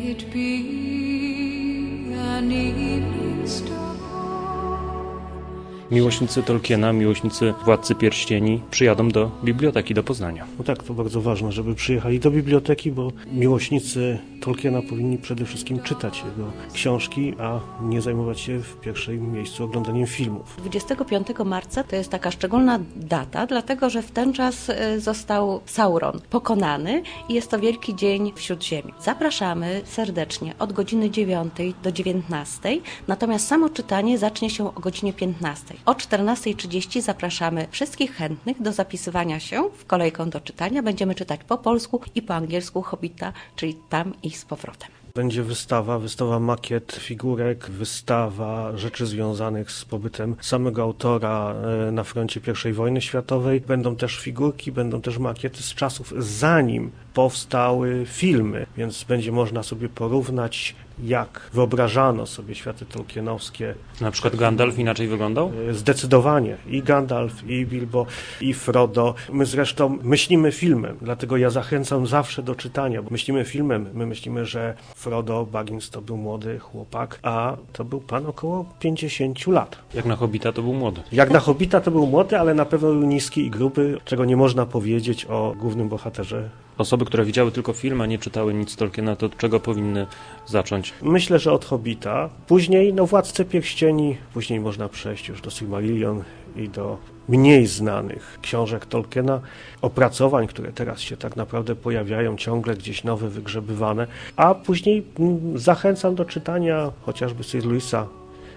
it be an evening star. Miłośnicy Tolkiena, miłośnicy Władcy Pierścieni przyjadą do biblioteki do Poznania. No tak, to bardzo ważne, żeby przyjechali do biblioteki, bo miłośnicy Tolkiena powinni przede wszystkim czytać jego książki, a nie zajmować się w pierwszym miejscu oglądaniem filmów. 25 marca to jest taka szczególna data, dlatego że w ten czas został Sauron pokonany i jest to wielki dzień w Śródziemiu. Zapraszamy serdecznie od godziny 9 do 19, natomiast samo czytanie zacznie się o godzinie 15. O 14:30 zapraszamy wszystkich chętnych do zapisywania się w kolejkę do czytania. Będziemy czytać po polsku i po angielsku Hobbita, czyli tam i z powrotem. Będzie wystawa makiet, figurek, wystawa rzeczy związanych z pobytem samego autora na froncie I wojny światowej. Będą też figurki, będą też makiety z czasów zanim powstały filmy, więc będzie można sobie porównać, jak wyobrażano sobie światy tolkienowskie. Na przykład Gandalf inaczej wyglądał? Zdecydowanie. I Gandalf, i Bilbo, i Frodo. My zresztą myślimy filmem, dlatego ja zachęcam zawsze do czytania. Bo myślimy filmem, my myślimy, że Frodo Baggins to był młody chłopak, a to był pan około 50 lat. Jak na Hobbita to był młody. Jak na Hobbita to był młody, ale na pewno był niski i gruby, czego nie można powiedzieć o głównym bohaterze. Osoby, które widziały tylko film, a nie czytały nic z Tolkiena, to od czego powinny zacząć? Myślę, że od Hobbita. Później Władcę Pierścieni. Później można przejść już do Silmarillion i do mniej znanych książek Tolkiena, opracowań, które teraz się tak naprawdę pojawiają, ciągle gdzieś nowe, wygrzebywane. A później zachęcam do czytania chociażby C.S. Lewisa,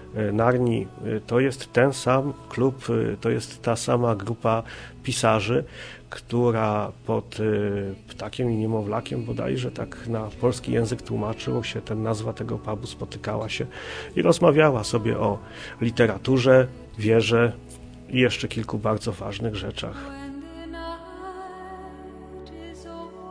Narni. To jest ten sam klub, to jest ta sama grupa pisarzy, która pod Ptakiem i Niemowlakiem bodajże tak na polski język tłumaczyło się, nazwa tego pubu spotykała się i rozmawiała sobie o literaturze, wierze i jeszcze kilku bardzo ważnych rzeczach. When the night is over